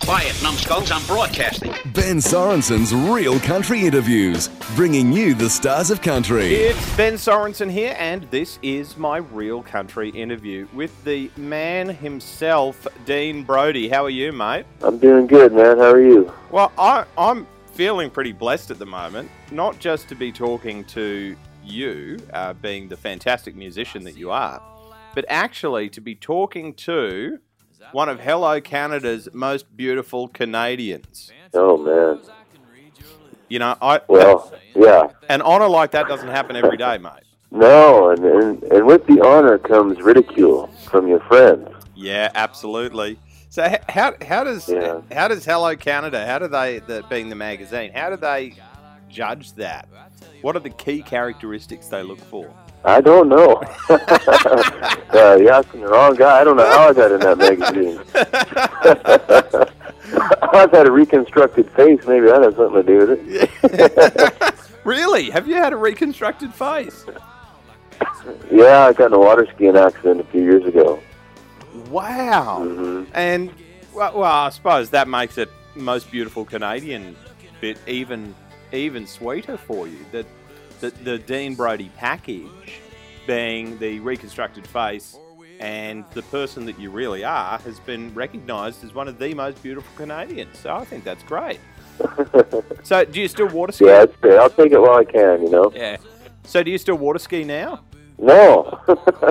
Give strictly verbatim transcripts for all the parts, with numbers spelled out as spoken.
Quiet, numbskulls, I'm broadcasting. Ben Sorensen's Real Country Interviews, bringing you the stars of country. It's Ben Sorensen here, and this is my Real Country Interview with the man himself, Dean Brody. How are you, mate? I'm doing good, man. How are you? Well, I, I'm feeling pretty blessed at the moment, not just to be talking to you, uh, being the fantastic musician that you are, but actually to be talking to one of Hello Canada's most beautiful Canadians. Oh, man. You know, I Well, yeah. an honour like that doesn't happen every day, mate. No, and, and, and with the honor comes ridicule from your friends. Yeah, absolutely. So h- how how does Yeah. how does Hello Canada, how do they, the, being the magazine, how do they judge that? What are the key characteristics they look for? I don't know. uh, you're asking the wrong guy. I don't know how I got in that magazine. I've had a reconstructed face. Maybe that has something to do with it. Really? Have you had a reconstructed face? Yeah, I got in a water skiing accident a few years ago. Wow. Mm-hmm. And, well, well, I suppose that makes it most beautiful Canadian bit even even sweeter for you. That the, the Dean Brody package being the reconstructed face and the person that you really are has been recognised as one of the most beautiful Canadians. So I think that's great. So do you still water ski? Yeah, it's great. I'll take it while I can, you know. Yeah. So do you still water ski now? No.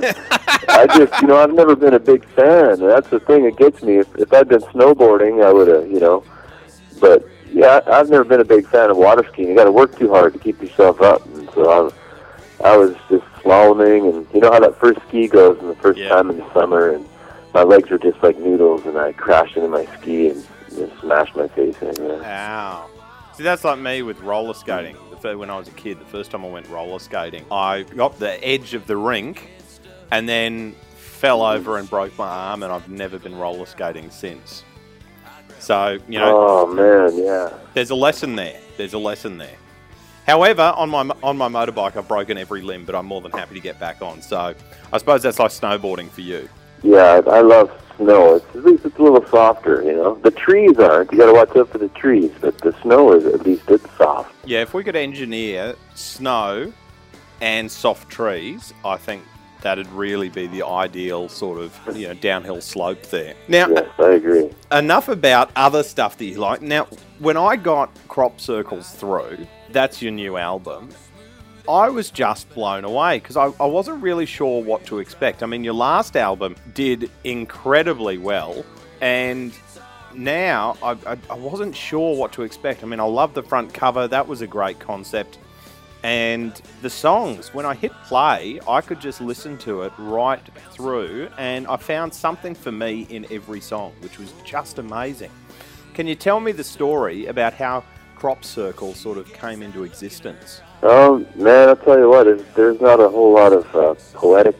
I just, you know, I've never been a big fan. That's the thing that gets me. If, if I'd been snowboarding, I would have, you know. But, yeah, I, I've never been a big fan of water skiing. You got to work too hard to keep yourself up. And so I, I was just slaloming. And you know how that first ski goes in the first Yeah. time in the summer. And my legs were just like noodles. And I crashed into my ski and just smashed my face in. Yeah. Ow. See, that's like me with roller skating. The fir- When I was a kid, the first time I went roller skating, I got the edge of the rink and then fell over and broke my arm, and I've never been roller skating since. So, you know, Oh, man, yeah. there's a lesson there. There's a lesson there. However, on my on my motorbike, I've broken every limb, but I'm more than happy to get back on. So I suppose that's like snowboarding for you. Yeah, I, I love snow. It's, at least it's a little softer, you know. The trees aren't. You got to watch out for the trees, but the snow is at least it's soft. Yeah, if we could engineer snow and soft trees, I think that'd really be the ideal sort of, you know, downhill slope there. Now, Yes, I agree. enough about other stuff that you like. Now, when I got Crop Circles through, that's your new album, I was just blown away because I, I wasn't really sure what to expect. I mean, your last album did incredibly well, and now I, I, I wasn't sure what to expect. I mean, I love the front cover. That was a great concept. And the songs, when I hit play, I could just listen to it right through, and I found something for me in every song, which was just amazing. Can you tell me the story about how Crop Circle sort of came into existence? Um, man, I'll tell you what, there's, there's not a whole lot of uh, poetic,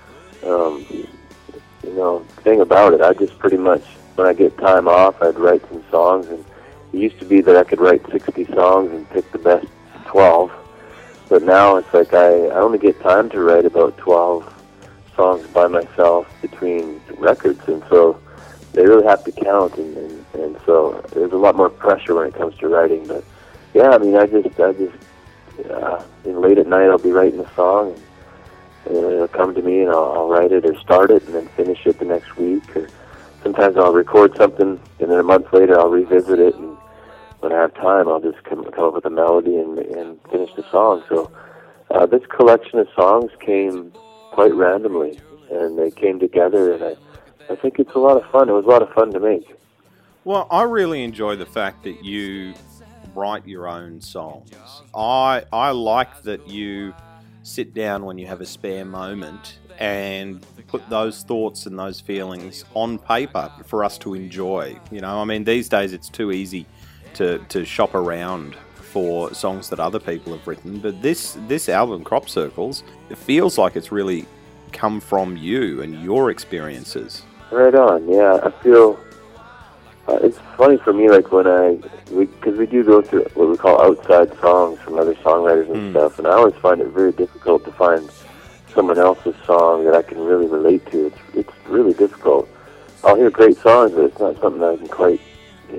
um, you know, thing about it. I just pretty much, when I get time off, I'd write some songs, and it used to be that I could write sixty songs and pick the best twelve. But now it's like I, I only get time to write about twelve songs by myself between records, and so they really have to count, and, and, and so there's a lot more pressure when it comes to writing. But yeah, I mean, I just, I just, uh, you know, late at night I'll be writing a song, and, and it'll come to me, and I'll, I'll write it or start it, and then finish it the next week. Or sometimes I'll record something, and then a month later I'll revisit it, and when I have time, I'll just come, come up with a melody and, and finish the song. So uh, this collection of songs came quite randomly, and they came together, and I, I think it's a lot of fun. It was a lot of fun to make. Well, I really enjoy the fact that you write your own songs. I I like that you sit down when you have a spare moment and put those thoughts and those feelings on paper for us to enjoy. You know, I mean, these days it's too easy to, to shop around for songs that other people have written, but this this album, Crop Circles, it feels like it's really come from you and your experiences. Right on, yeah. I feel uh, it's funny for me, like when I, because we, we do go through what we call outside songs from other songwriters and Mm. stuff, and I always find it very difficult to find someone else's song that I can really relate to. It's it's really difficult. I'll hear great songs, but it's not something I can quite, you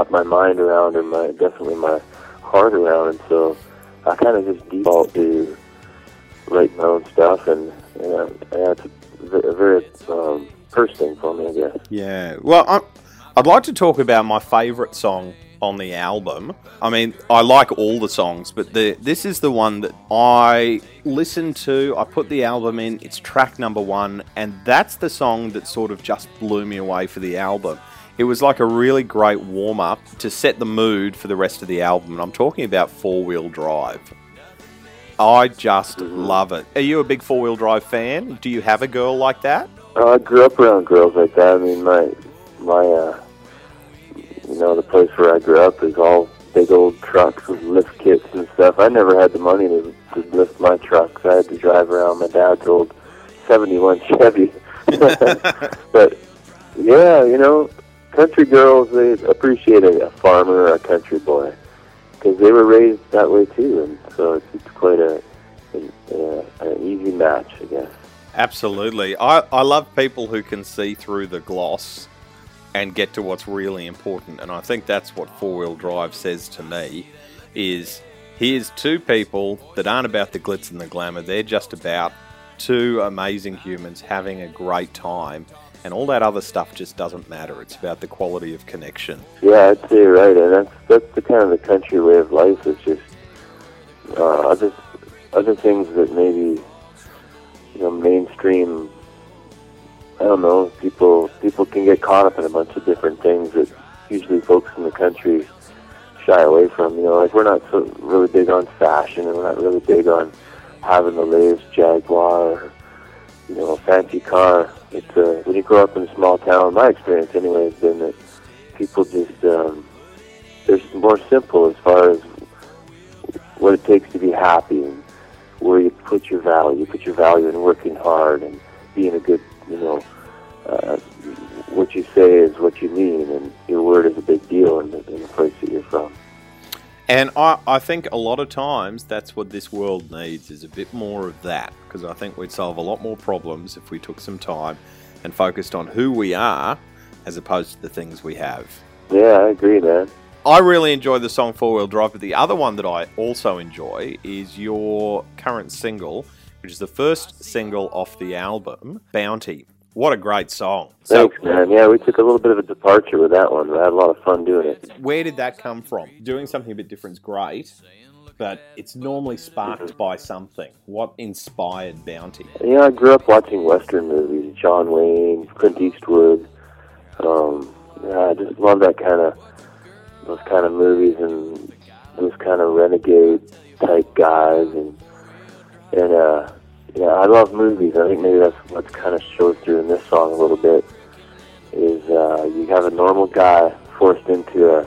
wrap my mind around, or my definitely my heart around. And so I kind of just default to write my own stuff, and, and uh, yeah, it's a, a very um, first thing for me, I guess. Yeah. Well, I'm, I'd like to talk about my favourite song on the album. I mean, I like all the songs, but the this is the one that I listened to. I put the album in. It's track number one, and that's the song that sort of just blew me away for the album. It was like a really great warm-up to set the mood for the rest of the album. And I'm talking about Four Wheel Drive. I just love it. Are you a big Four Wheel Drive fan? Do you have a girl like that? Uh, I grew up around girls like that. I mean, my my uh, you know, the place where I grew up is all big old trucks with lift kits and stuff. I never had the money to, to lift my trucks. I had to drive around my dad's old seventy-one Chevy. But yeah, you know, country girls, they appreciate a, a farmer or a country boy, because they were raised that way too, and so it's, it's quite a, a, a an easy match, I guess. Absolutely. I, I love people who can see through the gloss and get to what's really important, and I think that's what Four Wheel Drive says to me, is here's two people that aren't about the glitz and the glamour, they're just about two amazing humans having a great time, and all that other stuff just doesn't matter. It's about the quality of connection. Yeah, I'd say you're right, and that's that's the kind of the country way of life. It's just uh, other other things that maybe, you know, mainstream. I don't know. People people can get caught up in a bunch of different things that usually folks in the country shy away from. You know, like we're not so really big on fashion, and we're not really big on having the latest Jaguar or, you know, a fancy car. It's uh, when you grow up in a small town, my experience anyway has been that people just, um, they're more simple as far as what it takes to be happy, and where you put your value. You put your value in working hard and being a good, you know, uh, what you say is what you mean, and your word is a big deal in the, in the place that you're from. And I, I think a lot of times that's what this world needs, is a bit more of that, because I think we'd solve a lot more problems if we took some time and focused on who we are as opposed to the things we have. Yeah, I agree, man. I really enjoy the song Four Wheel Drive, but the other one that I also enjoy is your current single, which is the first single off the album, Bounty. What a great song. Thanks, so, man. Yeah, we took a little bit of a departure with that one. I had a lot of fun doing it. Where did that come from? Doing something a bit different is great, but it's normally sparked mm-hmm. by something. What inspired Bounty? Yeah, I grew up watching Western movies, John Wayne, Clint Eastwood. Um, yeah, I just love that kind of, those kind of movies and those kind of renegade type guys, and and uh. Yeah, I love movies. I think maybe that's what kind of shows through in this song a little bit, is uh, you have a normal guy forced into a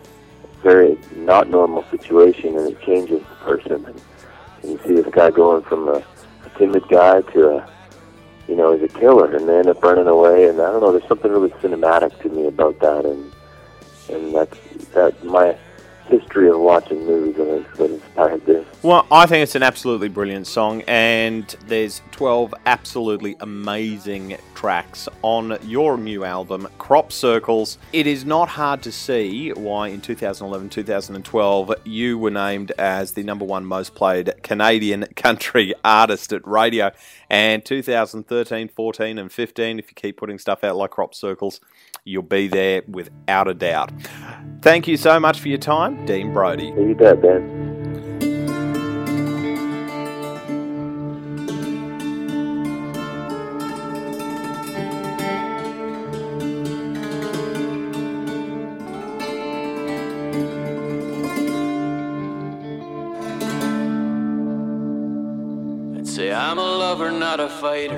very not normal situation, and it changes the person. And, and you see this guy going from a, a timid guy to a, you know, he's a killer, and they end up running away. And I don't know, there's something really cinematic to me about that, and and that's that my history of watching movies and that inspired this. Well, I think it's an absolutely brilliant song, and there's twelve absolutely amazing tracks on your new album, Crop Circles. It is not hard to see why in two thousand eleven, two thousand twelve you were named as the number one most played Canadian country artist at radio, and two thousand thirteen, fourteen and fifteen, if you keep putting stuff out like Crop Circles, you'll be there without a doubt. Thank you so much for your time, Dean Brody. You bet, Ben. I'd say I'm a lover, not a fighter.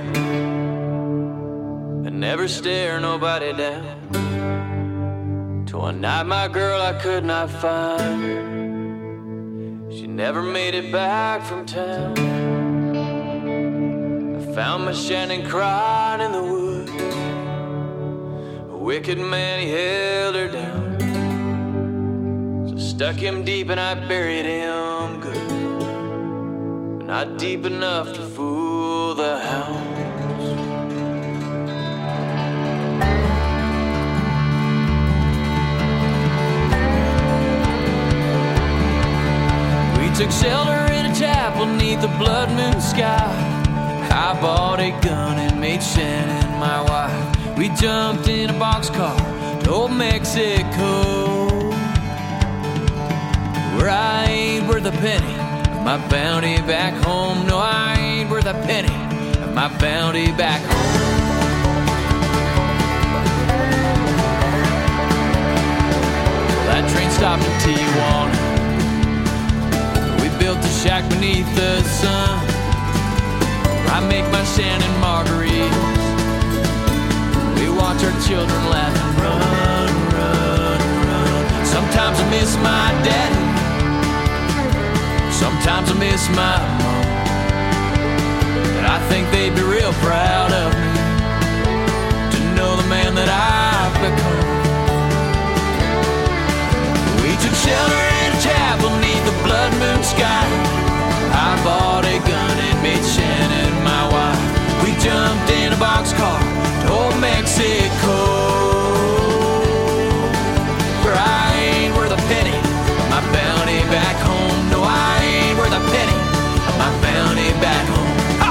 I never stare nobody down. Till one night my girl I could not find her. She never made it back from town. I found my Shannon crying in the woods. A wicked man, he held her down. So I stuck him deep and I buried him good, but not deep enough to fool the hounds. took shelter in a chapel neath the blood moon sky. I bought a gun and made Shannon my wife. We jumped in a boxcar to old Mexico, where I ain't worth a penny of my bounty back home. No, I ain't worth a penny of my bounty back home. That train stopped in Tijuana. We built a shack beneath the sun. I make my Shannon margaritas. We watch our children laugh and run, run, run. Sometimes I miss my daddy. Sometimes I miss my mom. And I think they'd be real proud of me to know the man that I've become. We took shelter in a chapel neath the blood moon sky. I bought a gun and made Shannon my wife. We jumped in a boxcar to old Mexico, where I ain't worth a penny of my bounty back home. No, I ain't worth a penny of my bounty back home.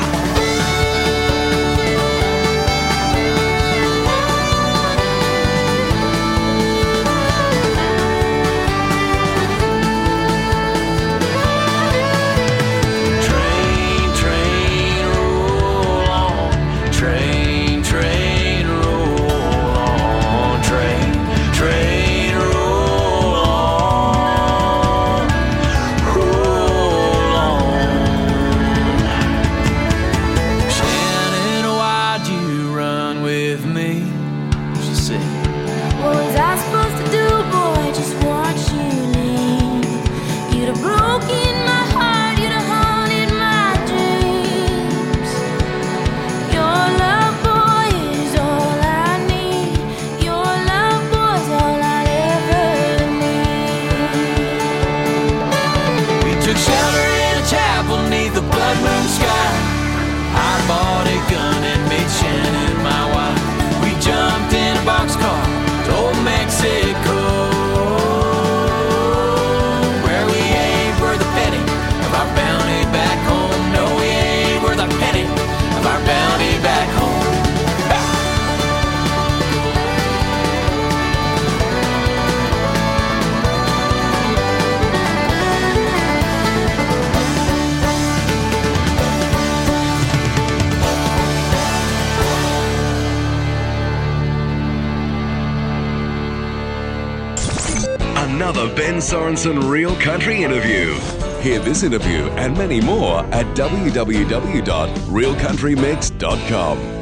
Another Ben Sorensen Real Country interview. Hear this interview and many more at w w w dot real country mix dot com.